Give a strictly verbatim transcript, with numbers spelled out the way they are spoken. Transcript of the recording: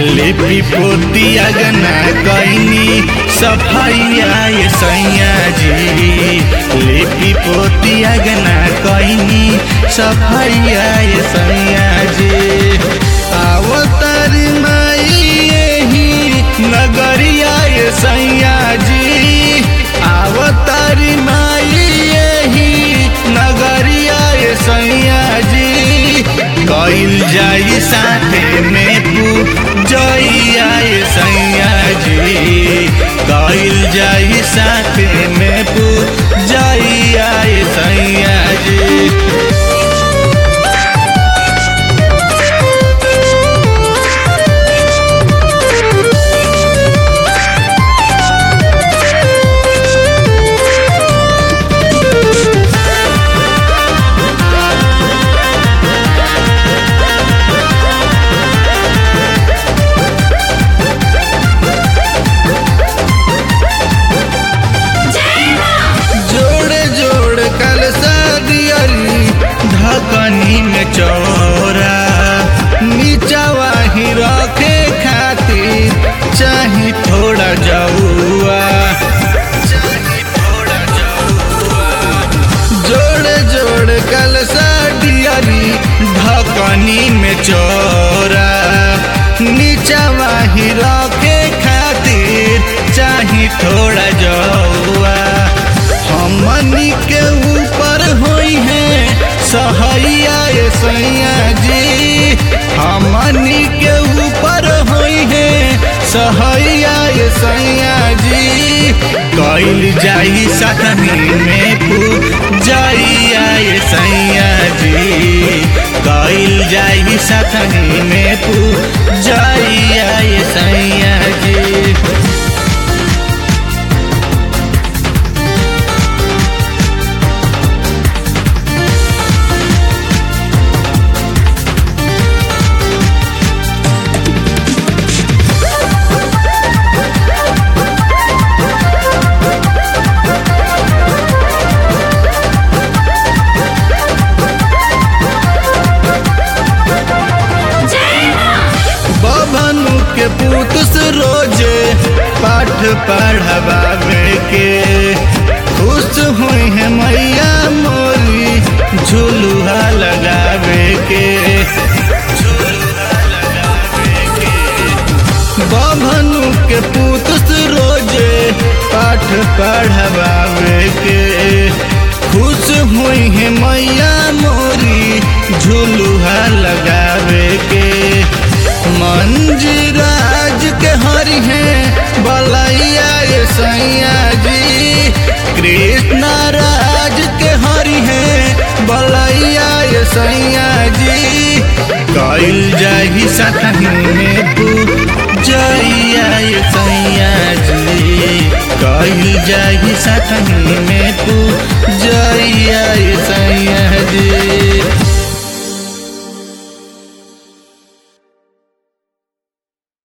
लिपि पोती अगना कैनी सफैया ये सैया जी, लिपि पोती अगना कैनी सफैया ये सैया जी। अवतार माई यही नगरिया ये सैया जी, अवतार माई यही नगरिया ये सैया जी। कइल जाई साथे में पूजैया ये सैया जी, कइल जाई साथे में पूजैया ये सैया जी। ढकनी में चौरा नीचवा ही रखे खातिर चाही थोड़ा जौआ, जोड़ जोड़ कलसा डियरी ढकनी में चौरा नीचवा ही रखे खातिर चाही थोड़ा जौआ। हमनी के ऊपर होई है सहैया ये सैया जी, हमनी के ऊपर होई है सहैया ये सैया जी। कइल जाई साथनी में पूजैया ये सैया जी, कइल जाई साथनी में पूजैया ये सैया जी। के पूत से रोजे पाठ पढ़ावे के खुश हुई है मैया मोरी झुलुहा लगावे के, बभनु के पूत से रोजे पाठ पढ़ावे के खुश हुई है मैया मोरी झुलुहा लगावे के। मंजीराज के हरि है बलैया ये सैया जी, कृष्णा राज के हरि है बलैया ये सैया जी। कइल जाई साथनी में पूजैया ये सैया जी, कइल जाई साथनी में पूजैया